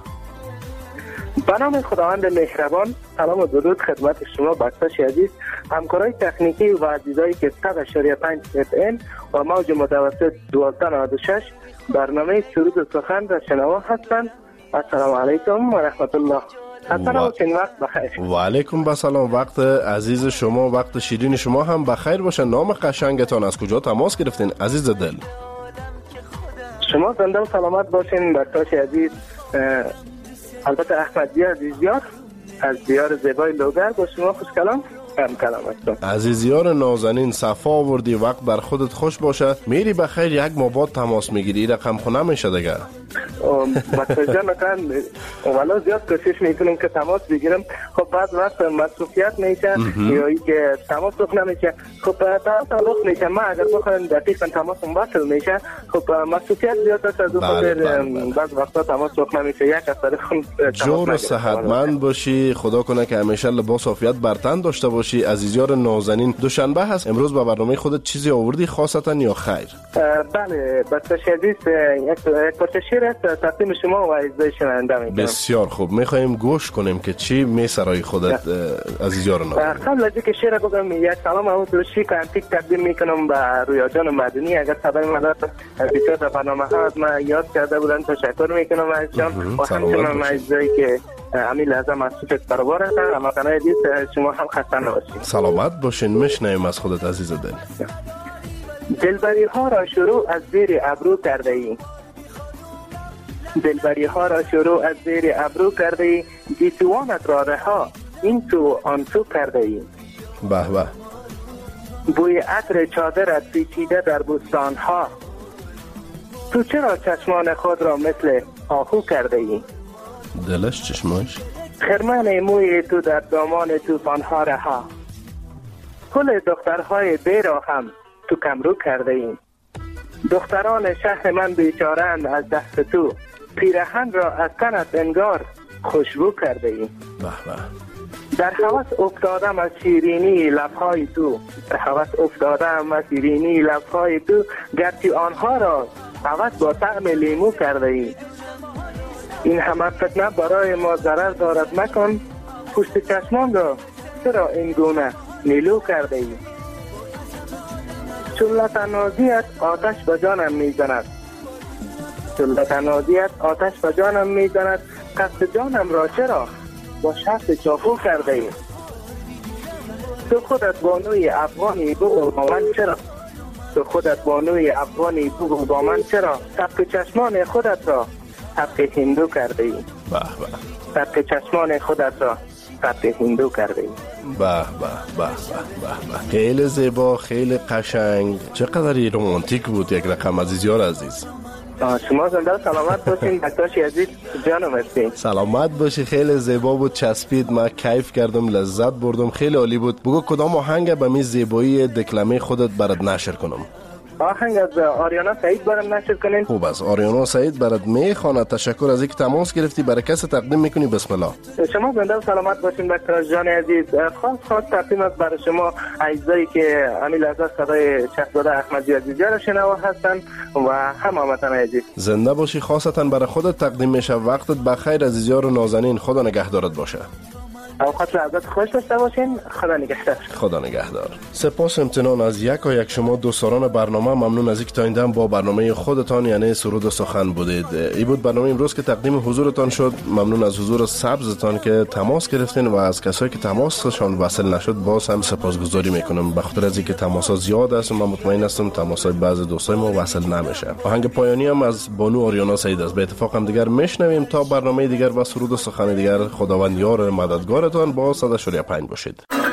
به نام خداوند مهربان، سلام و درود خدمت شما بچه‌های عزیز، همکارای تکنیکی و عزیزایی که 100.5 FM و موج متوسط 1296 برنامه سرود و سخن را شنوا هستند. السلام علیکم و رحمت الله. السلام وقت بخیر. و علیکم السلام. وقت عزیز شما، وقت شیرین شما هم بخیر باشه. نام قشنگتان، از کجا تماس گرفتین عزیز دل؟ شما زنده و سلامت باشین بچه‌های عزیز. البته احمدیار عزیزیار از دیار زیبای لوگر با شما خوش کلام کلام هستم. عزیزیار نازنین، صفا آوردی، وقت بر خودت خوش باشه. میری بخیر یک ماه بعد تماس میگیری، رقم خونه میشه دیگه. بچه جان والا زیاد کوشش میکنم که تماس بگیرم، خب بعد وقت مصروفیت میشه یا ای که تماس نمیشه. خب تعلق میشه، من اگر بخوام دقیقاً تماسم وصل میشه، خب مصروفیت زیاد است، از خاطر بعض وقتا تماس نمیشه. یک اثر خون جور و صحتمند باشی، خدا کنه که همیشه لباس عافیت بر تن داشته باشی. عزیزیار نازنین، دوشنبه هست، امروز به برنامه خودت چیزی آوردی خاصتا یا خیر؟ بله بچه عزیز، یک پارچه شعر است تقدیم شما و عزیزای شنونده میکنم. بسیار خوب، میخوایم گوش کنیم که چی میسرای خودت عزیزیار نازنین. قبل از اینکه شعر بگم یک سلام اوتروشی کانتیک تقدیم میکنم به رویا جان مدنی. اگر صدای من بسیار در برنامه ها من یاد کرده بودن، تشکر میکنم از جان و همچنان عزیزایی که امیل لحظه مصروفیت برابر هستن. اما قناه عزیز شما هم خسته نباشید. سلامت باشین. میشنویم از خودت عزیز دل. دلبری ها را شروع از زیر ابرو کرده ای، دلبری ها را شروع از زیر ابرو کرده ای، گیسوانت را رها این تو آن تو کرده ای. به به. بوی عطر چادرت پیچیده در بستان ها، تو چرا چشمان خود را مثل آهو کرده ای؟ دلش چشماش؟ خرمن موی تو در دامان توفان ها رها، کل دخترهای بی را هم تو کمرو کرده ای. دختران شهر من بیچارند از دست تو، پیرهن را از تنت انگار خوشبو کرده ای. به به. در هوس افتادم از شیرینی لبهای تو، در هوس افتادم از شیرینی لبهای تو، گرچه آنها را هوس با طعم لیمو کرده ای. این همه فتنه برای ما ضرر دارد مکن، پشت چشمان را چرا این گونه نیلو کرده ای؟ چون لطنازیت آتش به جانم میزند، چون لطنازیت آتش به جانم میزند، قصد جانم را چرا با شرط چاقو کرده ای؟ تو خودت بانوی افغانی بگو با من چرا، تو خودت بانوی افغانی بگو با من چرا، سبک چشمان خودت را سبک هندو کرده ای. به به. سبک چشمان خودت را سبک هندو کرده ای. به به به به به. خیلی زیبا، خیلی قشنگ، چقدر رومانتیک بود. یک رقم عزیزیار عزیز. شما زنده سلامت باشین بکتاشی عزیز، جانم هستین. سلامت باشی. خیلی زیبا بود، چسبید، من کیف کردم، لذت بردم، خیلی عالی بود. بگو کدام آهنگ به می زیبایی دکلمه خودت برات نشر کنم؟ آهنگ از آریانا سعید برام نشر کنین. خوب است. آریانا سعید برات میخواند. تشکر از اینکه تماس گرفتی، برای کسی تقدیم میکنی؟ بسم الله. شما زنده و سلامت باشین بکتاش جان عزیز. خاص تقدیم است برای شما عزیزایی که امیل از صدای شهزاده احمدی عزیزی را شنوا هستند و همامتان عزیز. زنده باشی. خاصتا برای خودت تقدیم میشه. وقتت بخیر عزیزیار و نازنین. خدا نگهدارت باشه. اوقات لذت خوش داشته باشین. خدا نگهدار. خدا نگهدار. سپاس امتنان از یک شما دوستان برنامه. ممنون از اینکه تا این با برنامه خودتان یعنی سرود و سخن بودید. این بود برنامه امروز که تقدیم حضورتان شد. ممنون از حضور سبزتان که تماس گرفتین و از کسایی که تماسشان وصل نشد باز هم سپاسگزاری میکنم. به خاطر از اینکه تماس‌ها زیاد است و من مطمئن هستم تماس‌های بعضی دوستای ما وصل نمیشه. آهنگ پایانی هم از بانو آریانا سعید است. به اتفاق هم دیگر میشنویم تا برنامه دیگر و سرود و سخن دیگر. خداوند یار مددگار با 100.5 باشید.